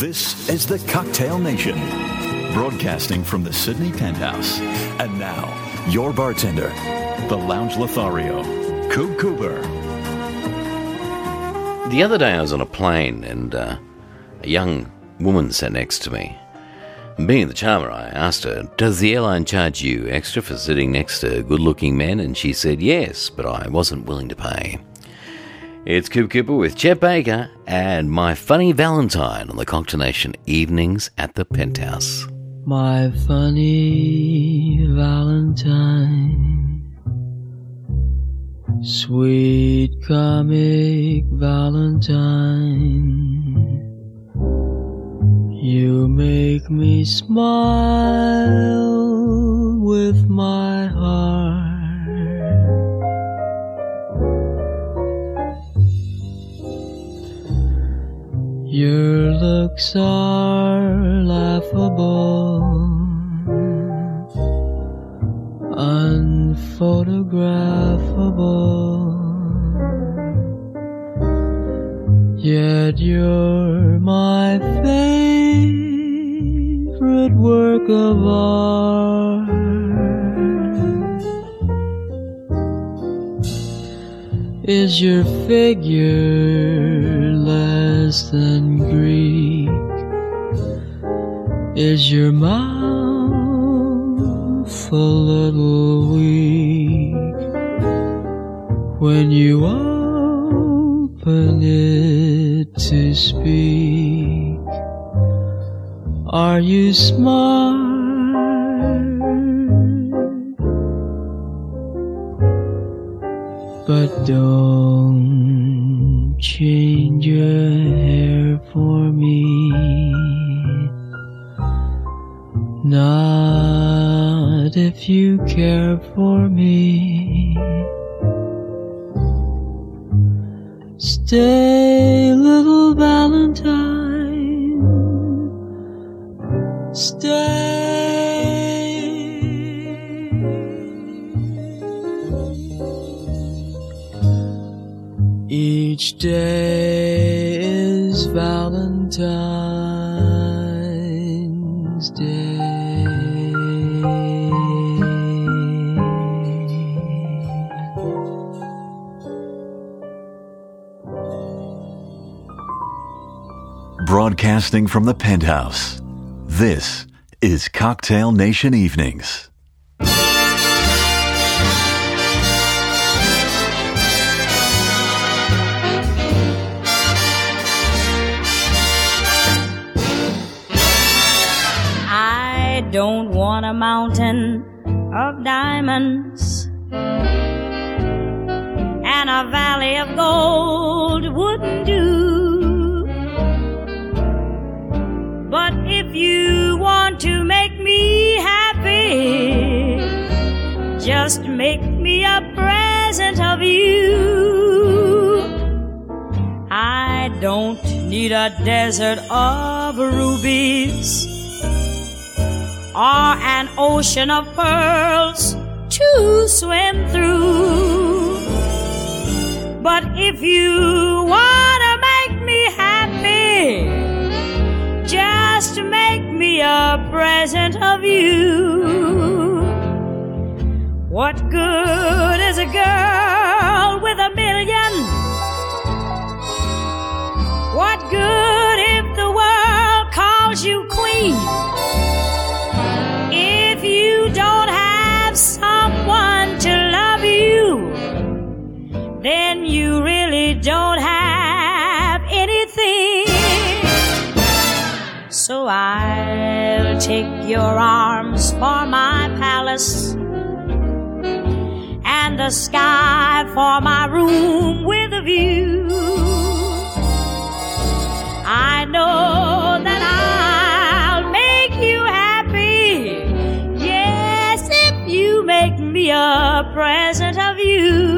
This is the Cocktail Nation, broadcasting from the Sydney Penthouse. And now, your bartender, the Lounge Lothario, Coop Cooper. The other day I was on a plane and a young woman sat next to me. And being the charmer, I asked her, does the airline charge you extra for sitting next to good-looking men? And she said yes, but I wasn't willing to pay. It's Coop Cooper with Chet Baker and my funny Valentine on the Cocktail Nation evenings at the Penthouse. My funny Valentine, sweet comic Valentine, you make me smile with my heart. Your looks are laughable, unphotographable, yet you're my favorite work of art. Is your figure less than Greek? Is your mouth a little weak when you open it to speak? Are you smart? But don't change your hair for me, not if you care for me. Stay, little Valentine, stay. Each day is Valentine's Day. Broadcasting from the Penthouse, this is Cocktail Nation Evenings. I don't want a mountain of diamonds and a valley of gold wouldn't do. But if you want to make me happy, just make me a present of you. I don't need a desert of rubies or an ocean of pearls to swim through. But if you wanna make me happy, just make me a present of you. What good is a girl with $1 million? What good if the world calls you queen? If you don't have someone to love you, then you really don't have anything. So I'll take your arms for my palace and the sky for my room with a view. I know that I'll make you happy, yes, if you make me a present of you.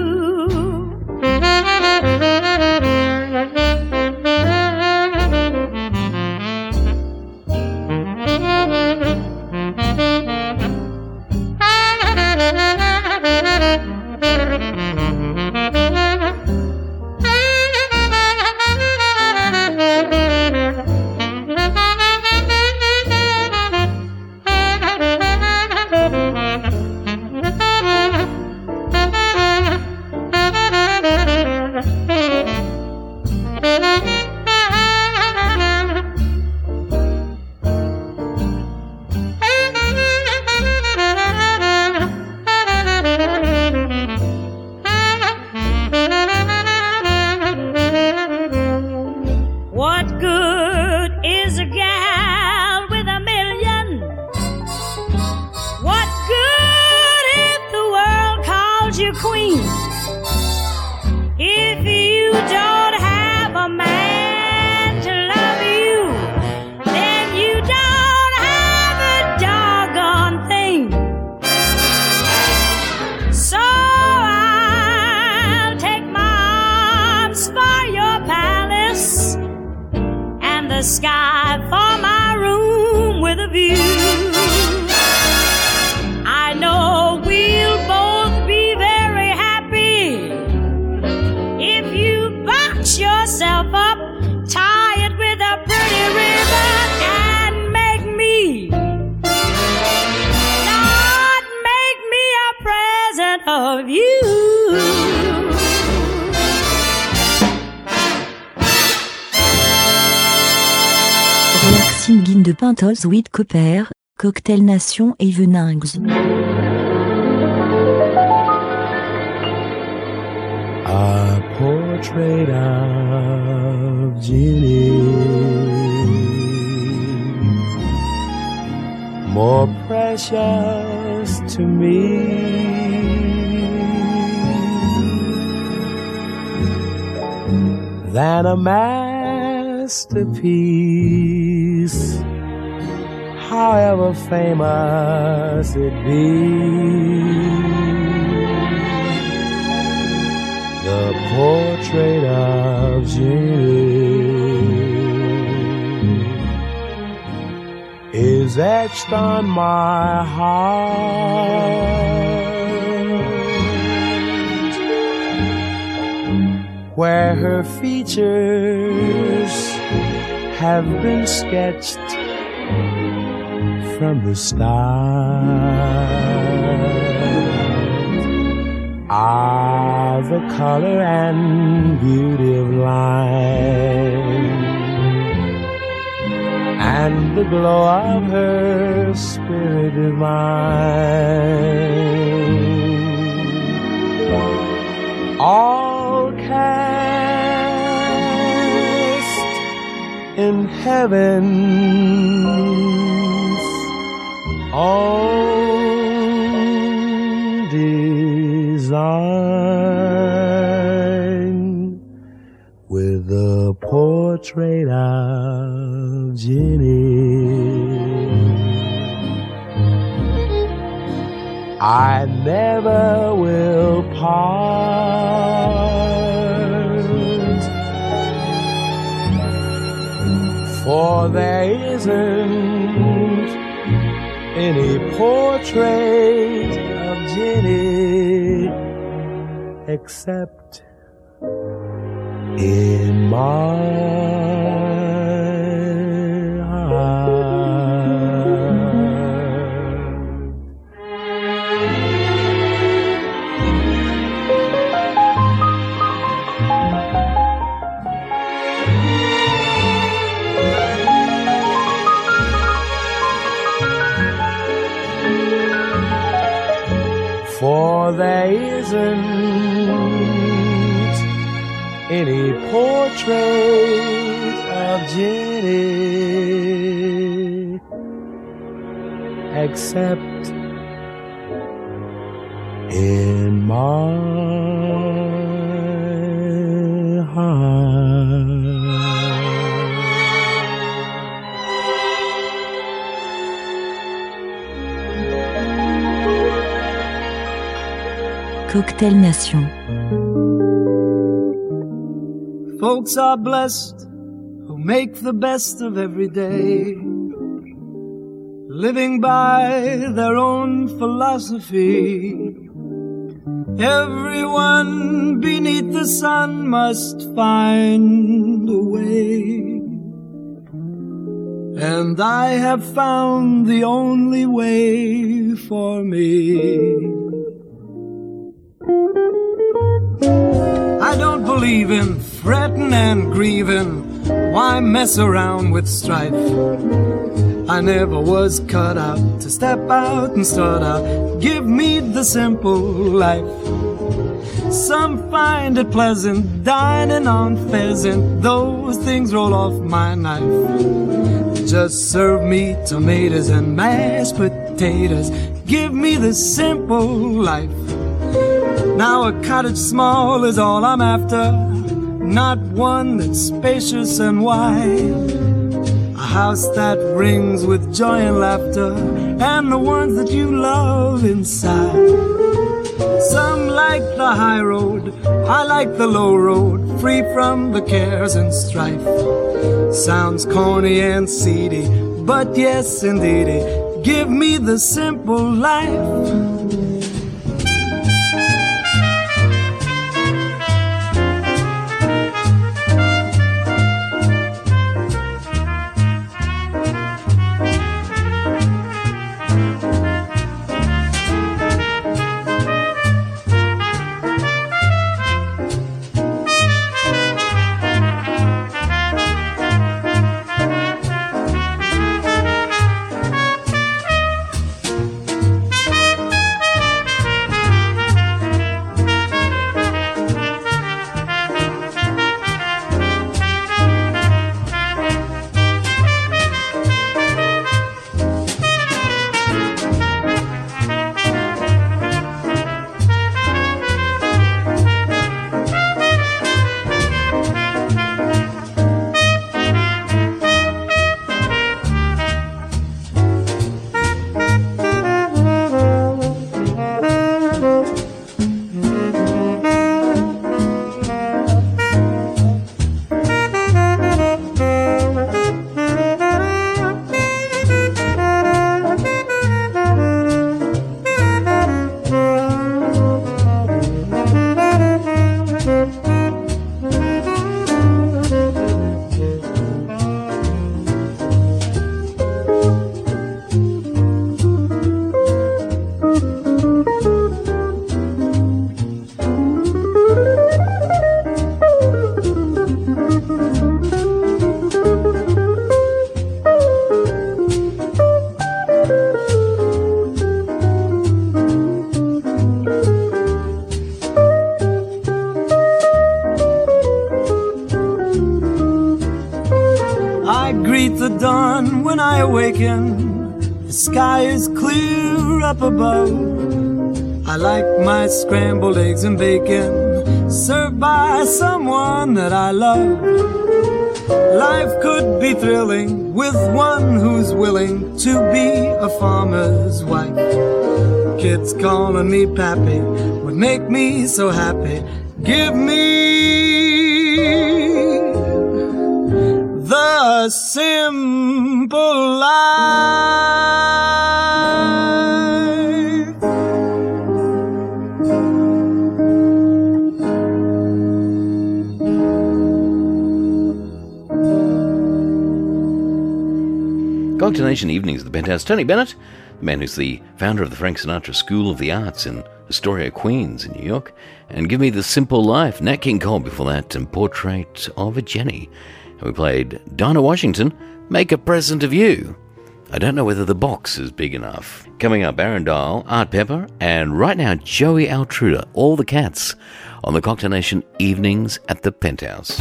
drive for my room with a view. I know we'll both be very happy if you box yourself up, tie it with a pretty ribbon, and make me a present of you. Relaxing Guine de Pintols with Copper, Cocktail Nation et Venings. A portrait of Ginny, more precious to me than a masterpiece, however famous it be. The portrait of Ginny is etched on my heart, where her features have been sketched from the start. Ah, the color and beauty of line, and the glow of her spirit divine, all cast in heaven's own design, with the portrait of Ginny. I never will part, for there isn't any portrait of Ginny except in my heart. For there isn't any portrait of Ginny except in my heart. Cocktail Nation. Folks are blessed who make the best of every day, living by their own philosophy. Everyone beneath the sun must find a way, and I have found the only way for me. I don't believe in fretting and grieving. Why mess around with strife? I never was cut out to step out and start out. Give me the simple life. Some find it pleasant dining on pheasant. Those things roll off my knife. Just serve me tomatoes and mashed potatoes. Give me the simple life. Now a cottage small is all I'm after, not one that's spacious and wide. A house that rings with joy and laughter, and the ones that you love inside. Some like the high road, I like the low road. free from the cares and strife. Sounds corny and seedy, but yes indeedy, give me the simple life. The dawn when I awaken, the sky is clear up above. I like my scrambled eggs and bacon, served by someone that I love. Life could be thrilling with one who's willing to be a farmer's wife. Kids calling me pappy would make me so happy. Give me the simple life. Cocktailnation Evenings at the Penthouse. Tony Bennett, the man who's the founder of the Frank Sinatra School of the Arts in Astoria, Queens in New York. And Give Me the Simple Life. Nat King Cole before that, and Portrait of a Jenny. And we played Dinah Washington, Make a Present of You. I don't know whether the box is big enough. Coming up, Aaron Dahl, Art Pepper, and right now, Joey Altruda, All the Cats, on the Cocktailnation Evenings at the Penthouse.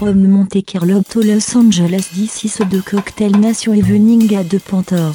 Rome, Monte Carlo, Los Angeles, D6 de Cocktail Nation Evening à 2 Panthers.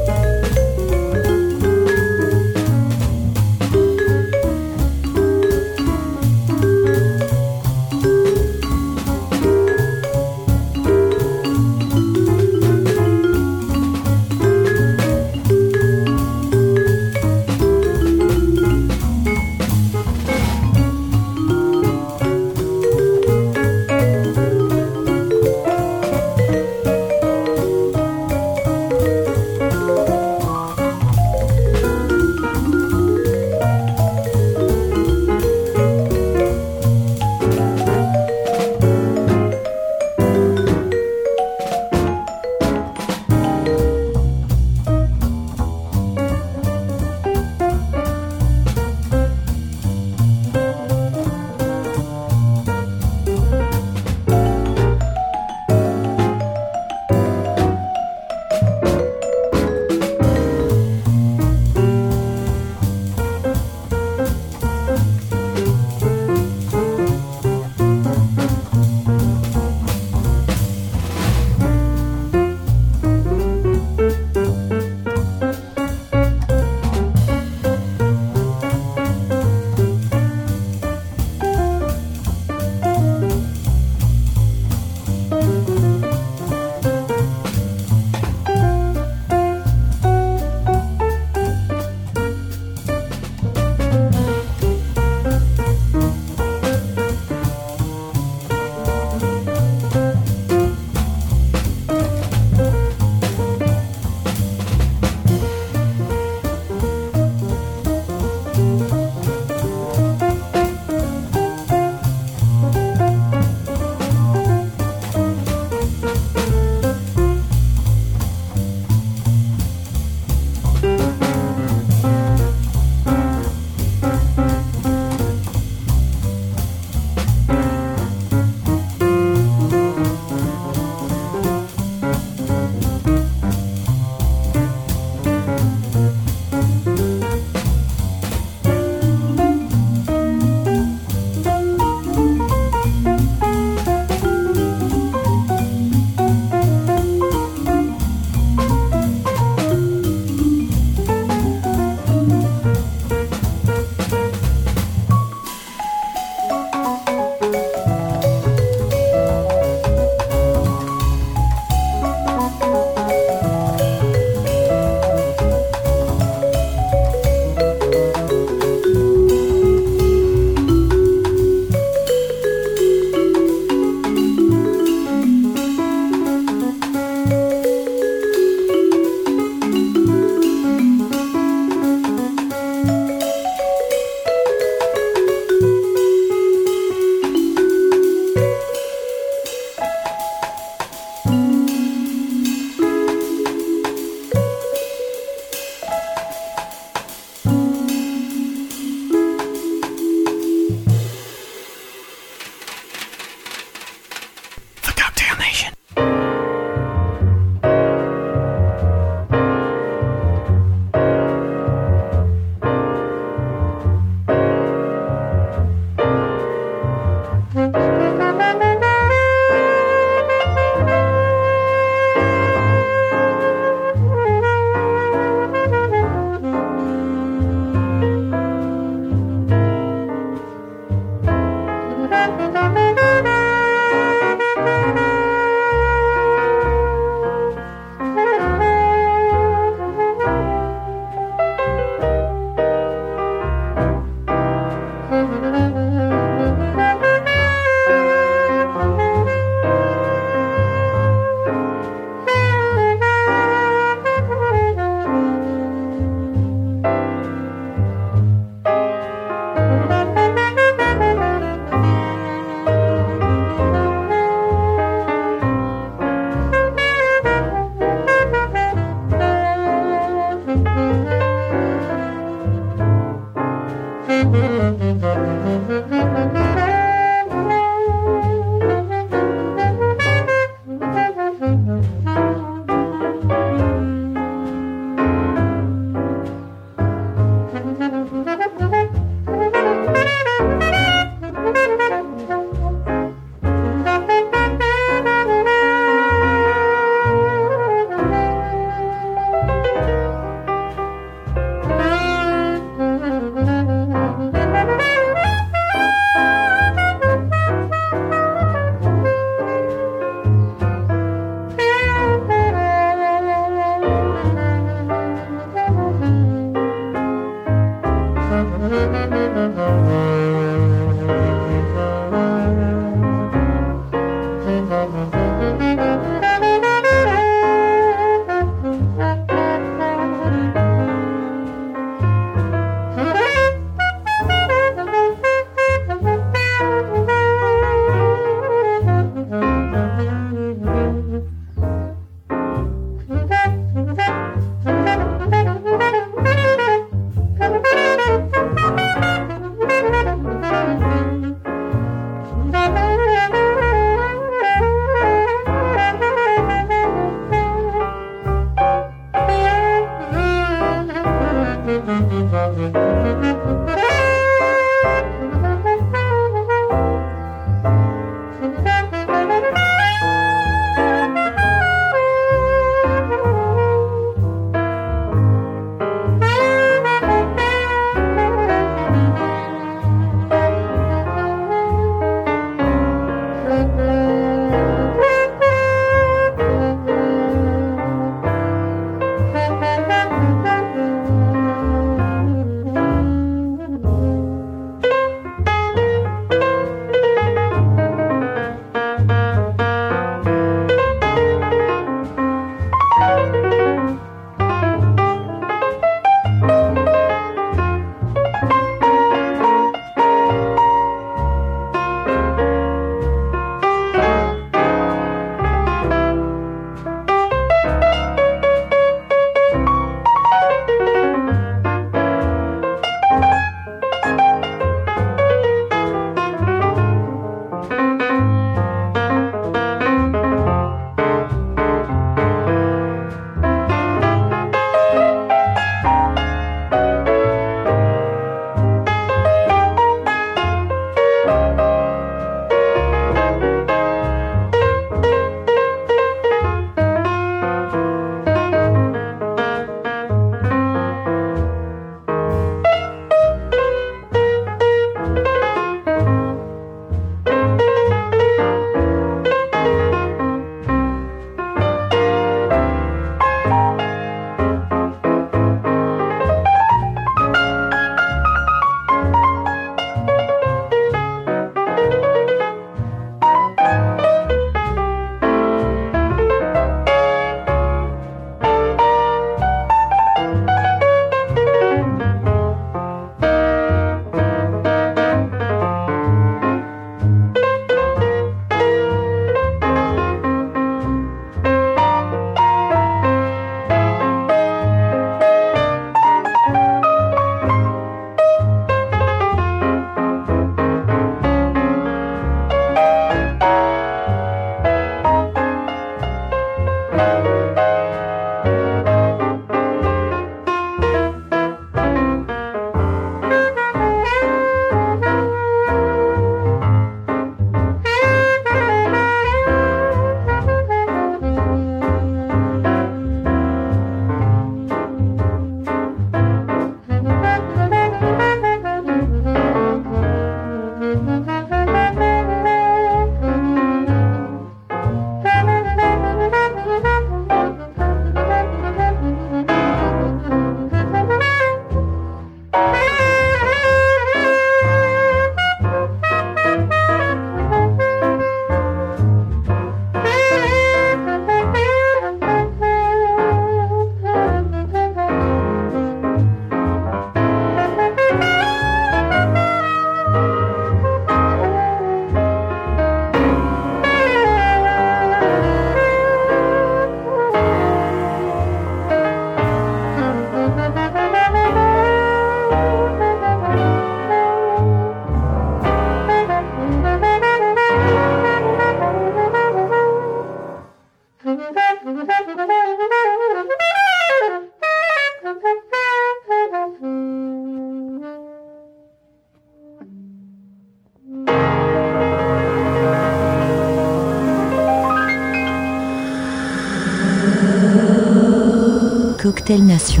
Cocktail Nation.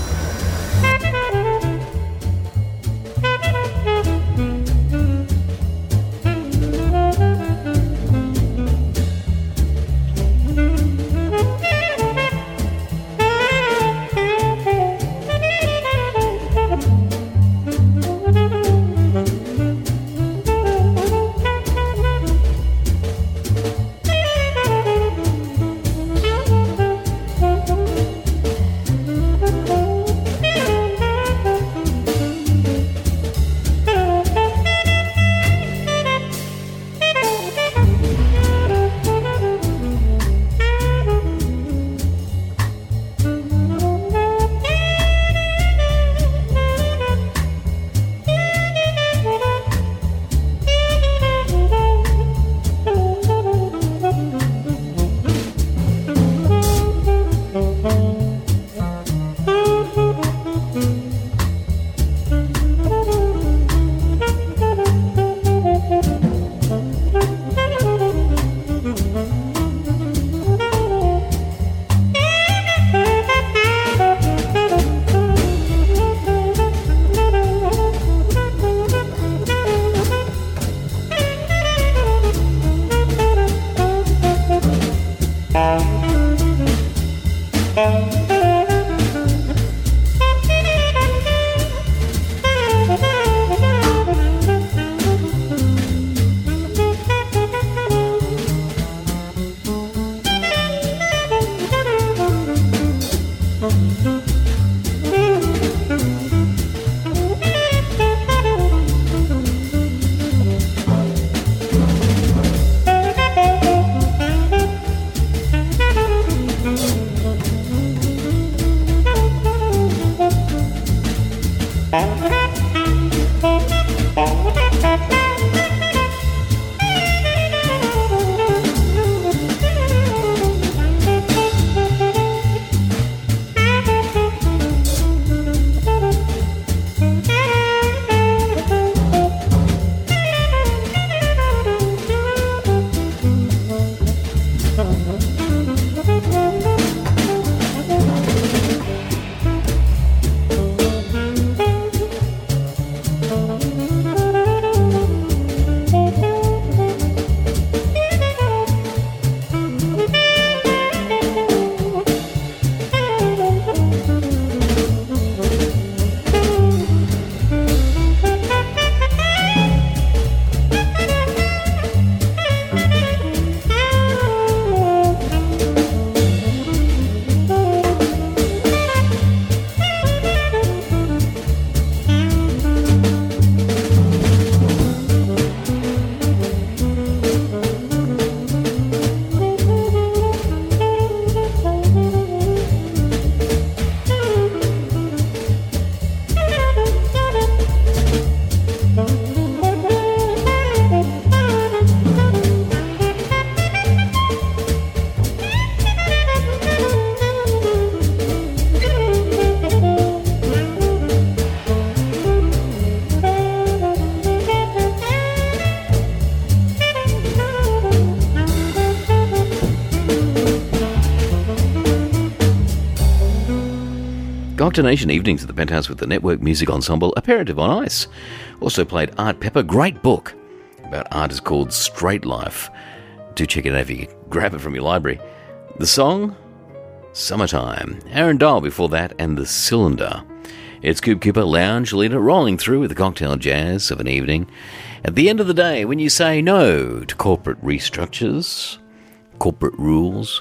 Cocktail Nation evenings at the Penthouse with the Network Music Ensemble, Aperitif on Ice. Also played Art Pepper, great book about art is called Straight Life. Do check it out if you can grab it from your library. The song, Summertime. Aaron Dial before that, and The Cylinder. It's Coop Cooper, lounge leader, rolling through with the cocktail jazz of an evening. At the end of the day, when you say no to corporate restructures, corporate rules,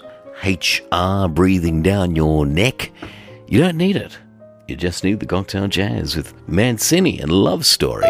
HR breathing down your neck, you don't need it. You just need the cocktail jazz with Mancini and Love Story.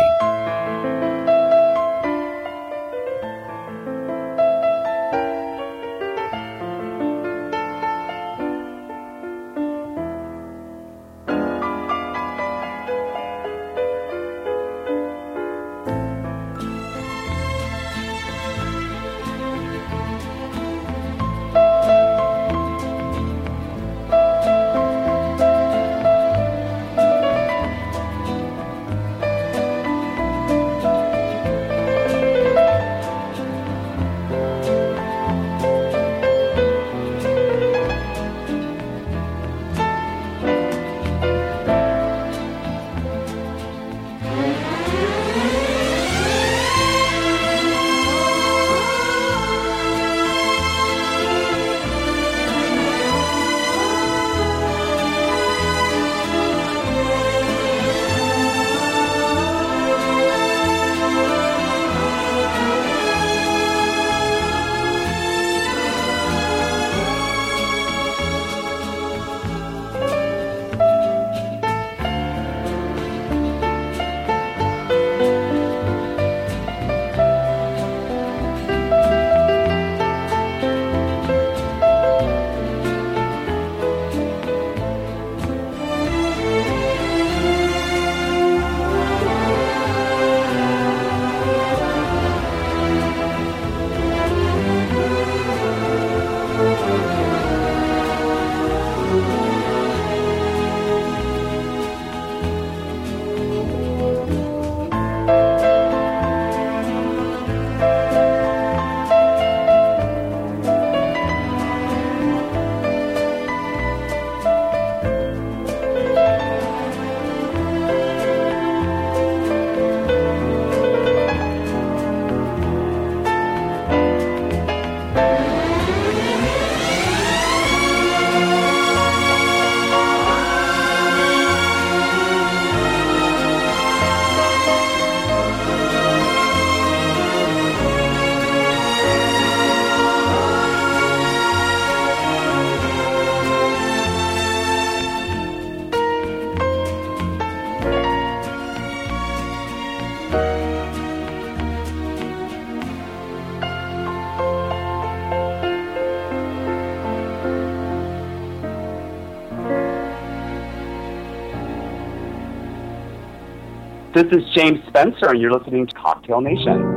This is James Spencer, and you're listening to Cocktail Nation.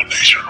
Nation.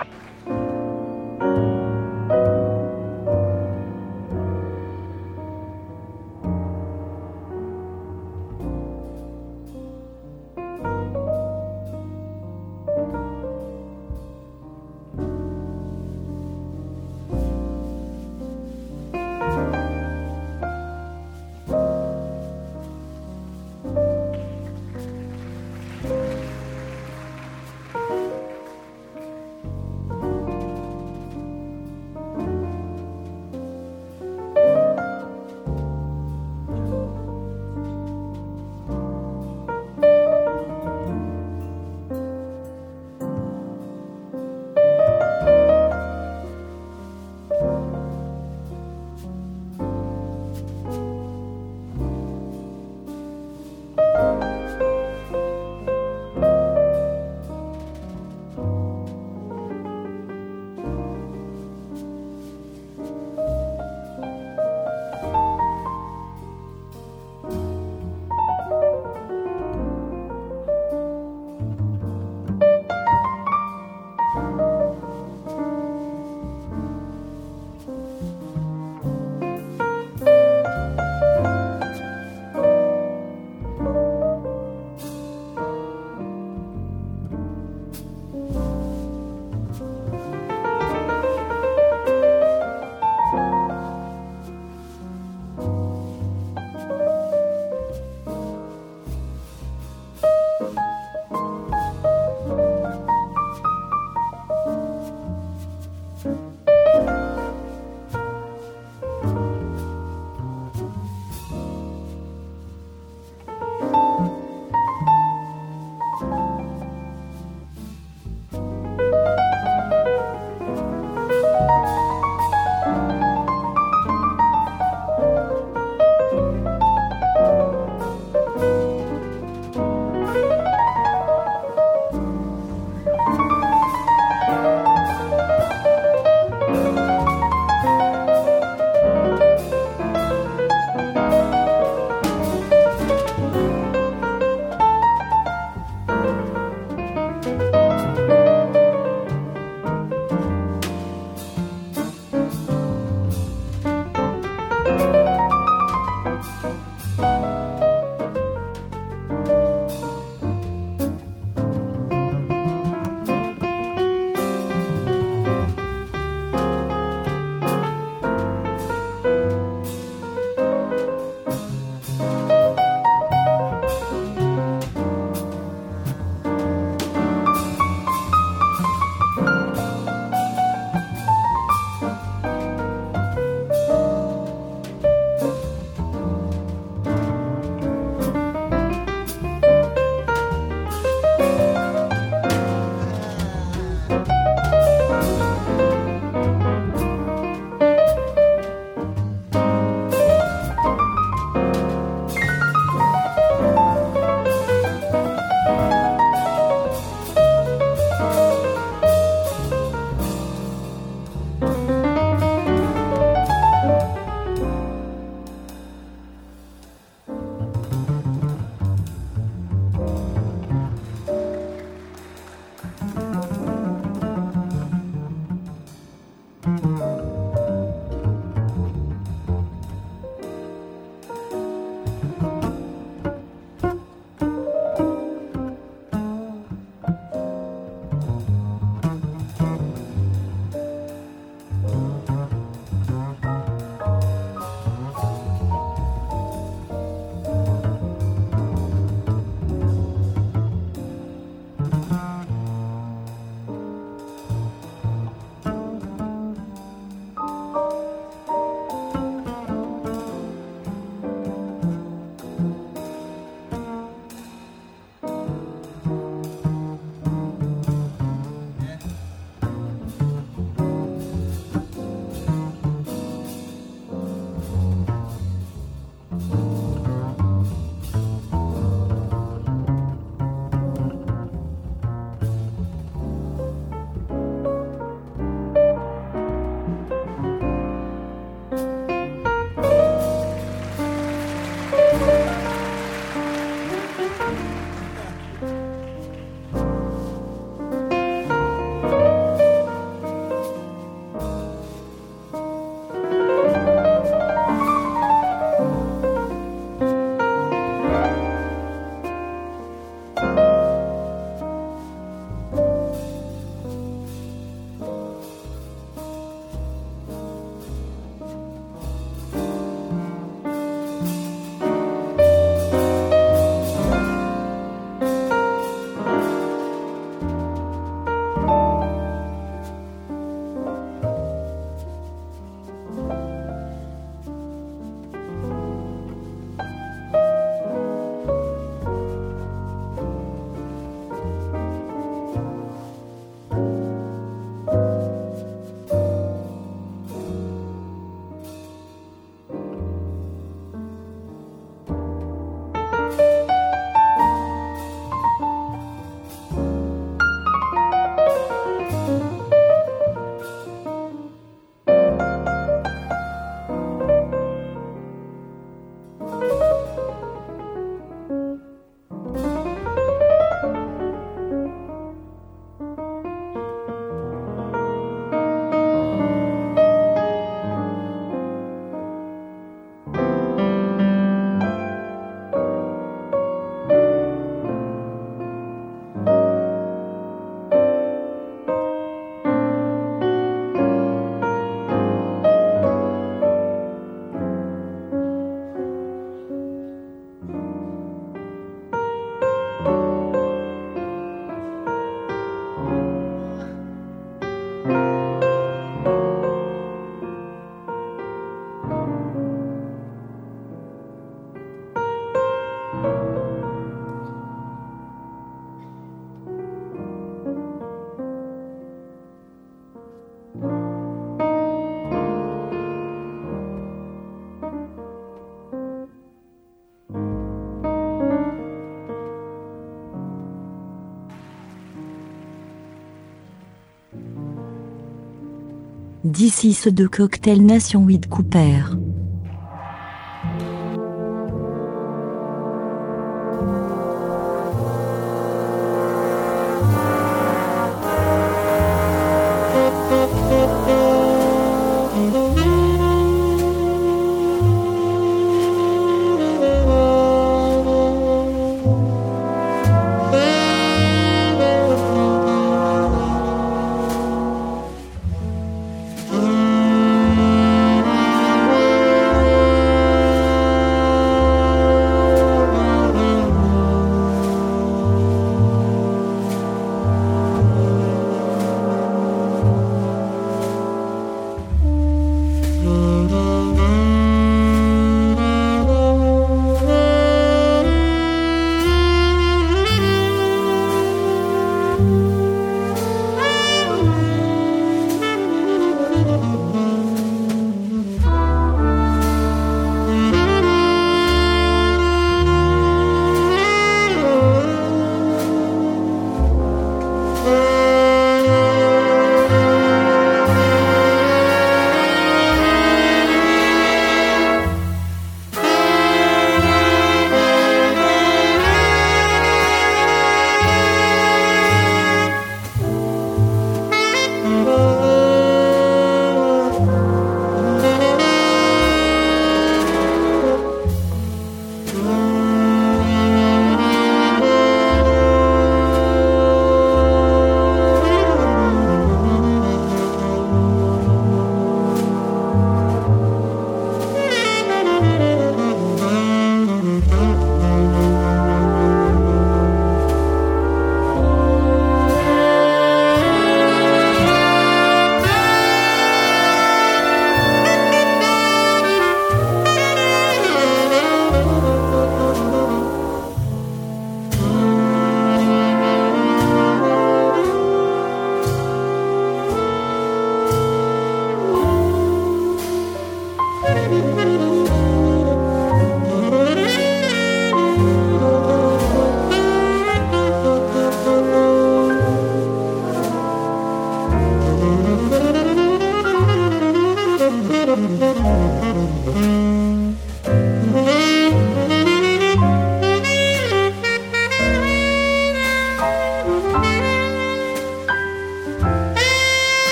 D'ici ceux de Cocktail Nation with Cooper.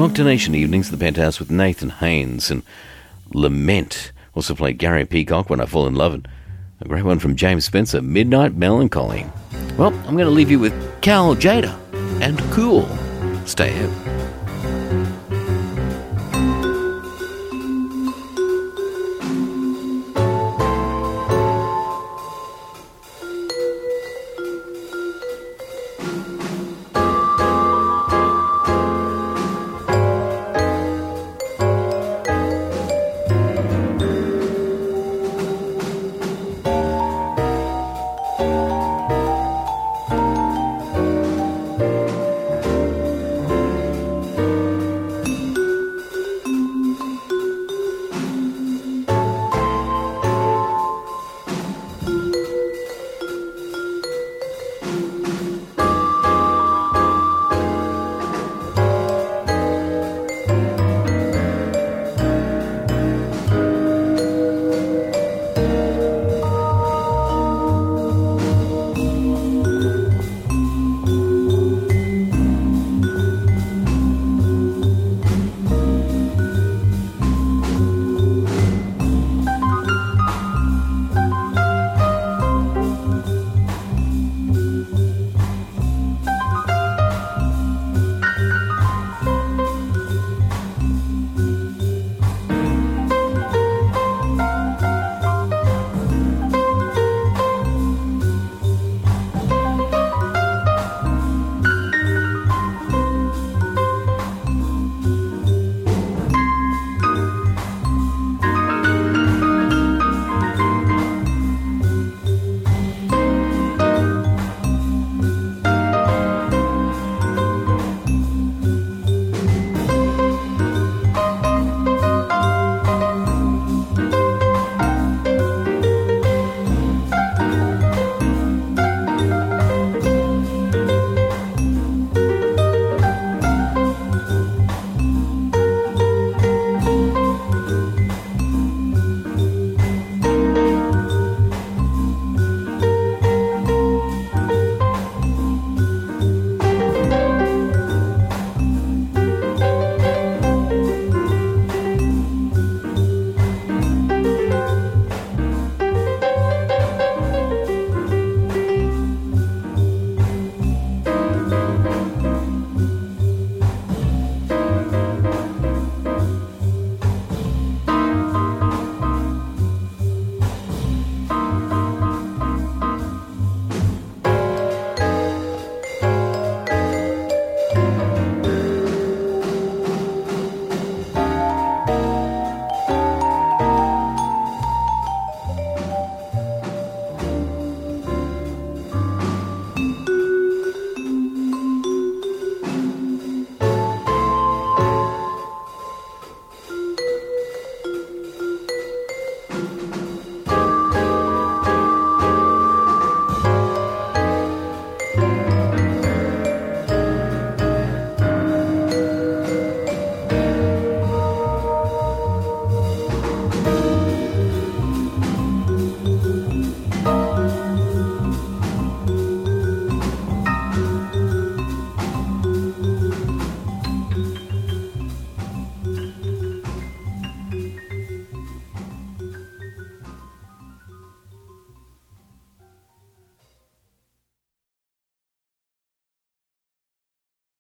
Cocktail Nation evenings at the Penthouse with Nathan Haynes and Lament. Also played Gary Peacock, When I Fall in Love, and a great one from James Spencer, Midnight Melancholy. Well, I'm going to leave you with Cal Jada and Cool. Stay here.